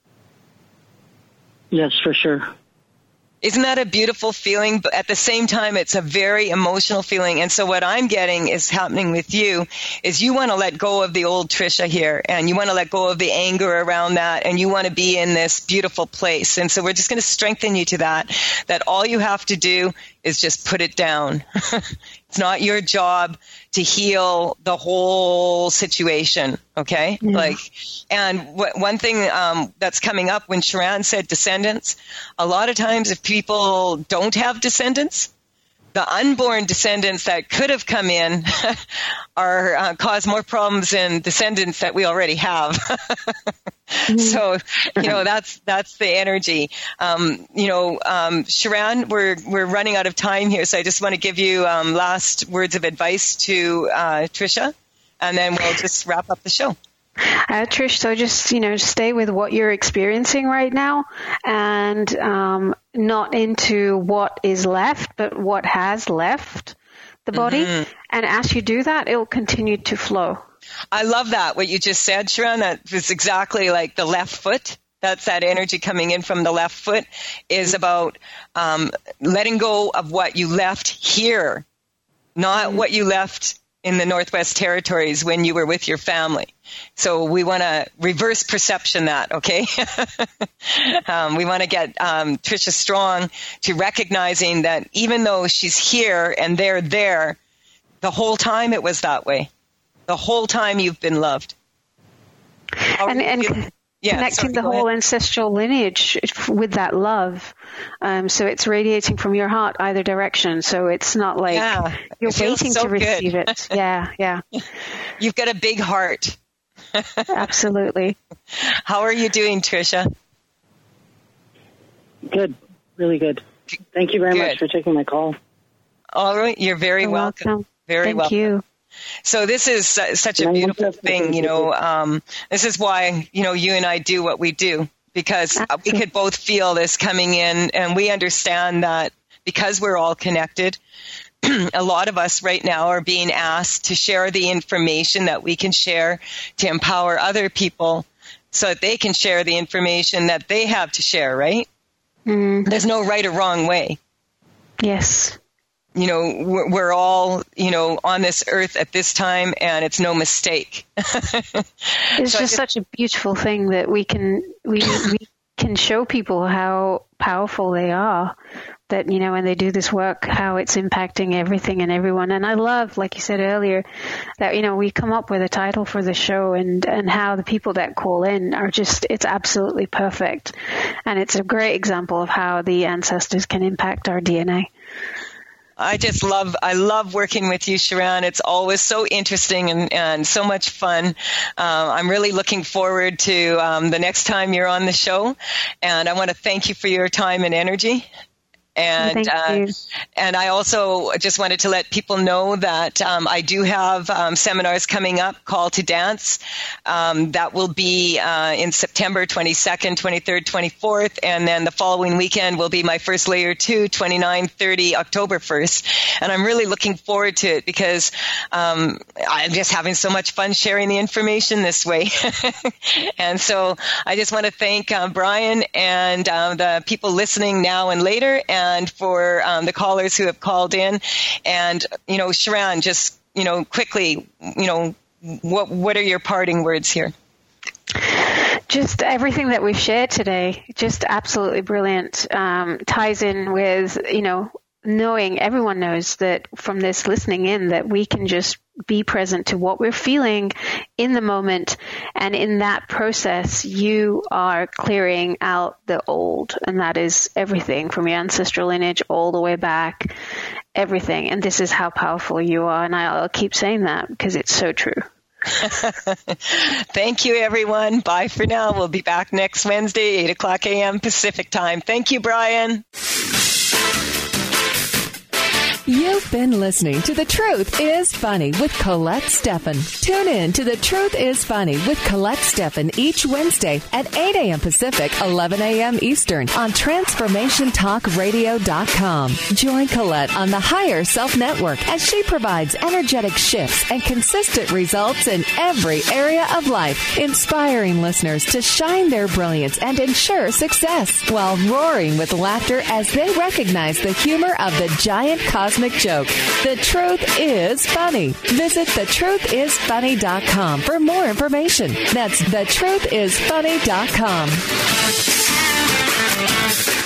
S18: Yes, for sure.
S3: Isn't that a beautiful feeling? But at the same time, it's a very emotional feeling. And so what I'm getting is happening with you is you want to let go of the old Trisha here, and you want to let go of the anger around that, and you want to be in this beautiful place. And so we're just going to strengthen you to that, that all you have to do is just put it down. It's not your job to heal the whole situation, okay? Yeah. Like, and w- one thing um, that's coming up when Sharon said descendants, a lot of times if people don't have descendants, the unborn descendants that could have come in are uh, cause more problems than descendants that we already have. Mm-hmm. So, you know, that's that's the energy. Um, you know, um, Sharon, we're we're running out of time here, so I just want to give you um, last words of advice to uh, Trisha, and then we'll just wrap up the show.
S4: Uh, Trish, so just, you know, stay with what you're experiencing right now, and um, not into what is left, but what has left the body. Mm-hmm. And as you do that, it will continue to flow.
S3: I love that, what you just said, Sharon. That was exactly like the left foot. That's that energy coming in from the left foot is about um, letting go of what you left here, not mm-hmm. what you left in the Northwest Territories when you were with your family. So we want to reverse perception that, okay? um, we want to get um, Trisha Strong to recognizing that even though she's here and they're there, the whole time it was that way. The whole time you've been loved.
S4: And, and yeah, connecting sorry, the whole ancestral lineage with that love. Um, so it's radiating from your heart either direction. So it's not like yeah, you're waiting so to receive good. It. Yeah, yeah.
S3: You've got a big heart.
S4: Absolutely.
S3: How are you doing, Trisha?
S18: Good. Really good. Thank you very good. much for taking my call.
S3: All right. You're very
S4: You're
S3: welcome. welcome. Very
S4: Thank
S3: welcome.
S4: you.
S3: So this is uh, such a beautiful thing, you know. Um, this is why, you know, you and I do what we do, because Absolutely. we could both feel this coming in, and we understand that because we're all connected, a lot of us right now are being asked to share the information that we can share to empower other people so that they can share the information that they have to share, right? Mm. There's no right or wrong way.
S4: Yes.
S3: You know, we're, we're all, you know, on this earth at this time, and it's no mistake.
S4: It's so just, just such a beautiful thing that we can we we can show people how powerful they are. That, you know, when they do this work, how it's impacting everything and everyone. And I love, like you said earlier, that, you know, we come up with a title for the show, and, and how the people that call in are just, it's absolutely perfect. And it's a great example of how the ancestors can impact our D N A.
S3: I just love, I love working with you, Sharon. It's always so interesting and, and so much fun. Uh, I'm really looking forward to um, the next time you're on the show. And I want to thank you for your time and energy. And uh, and I also just wanted to let people know that um, I do have um, seminars coming up, Call to Dance. Um, that will be uh, in September twenty-second, twenty-third, twenty-fourth. And then the following weekend will be my first layer two, twenty-nine, thirty, October first. And I'm really looking forward to it because um, I'm just having so much fun sharing the information this way. And so I just want to thank uh, Brian and uh, the people listening now and later, and And for um, the callers who have called in. And, you know, Sharon, just, you know, quickly, you know, what what are your parting words here?
S4: Just everything that we've shared today, just absolutely brilliant. Um, ties in with, you know, knowing, everyone knows that from this listening in that we can just be present to what we're feeling in the moment. And in that process, you are clearing out the old. And that is everything from your ancestral lineage all the way back, everything. And this is how powerful you are. And I'll keep saying that because it's so true.
S3: Thank you, everyone. Bye for now. We'll be back next Wednesday, eight o'clock a.m. Pacific time. Thank you, Brian.
S2: You've been listening to The Truth is Funny with Colette Steffen. Tune in to The Truth is Funny with Colette Steffen each Wednesday at eight a.m. Pacific, eleven a.m. Eastern on transformation talk radio dot com. Join Colette on the Higher Self Network as she provides energetic shifts and consistent results in every area of life, inspiring listeners to shine their brilliance and ensure success while roaring with laughter as they recognize the humor of the giant cosmic joke. The Truth is Funny. Visit the truth is funny dot com for more information. That's the truth is funny dot com.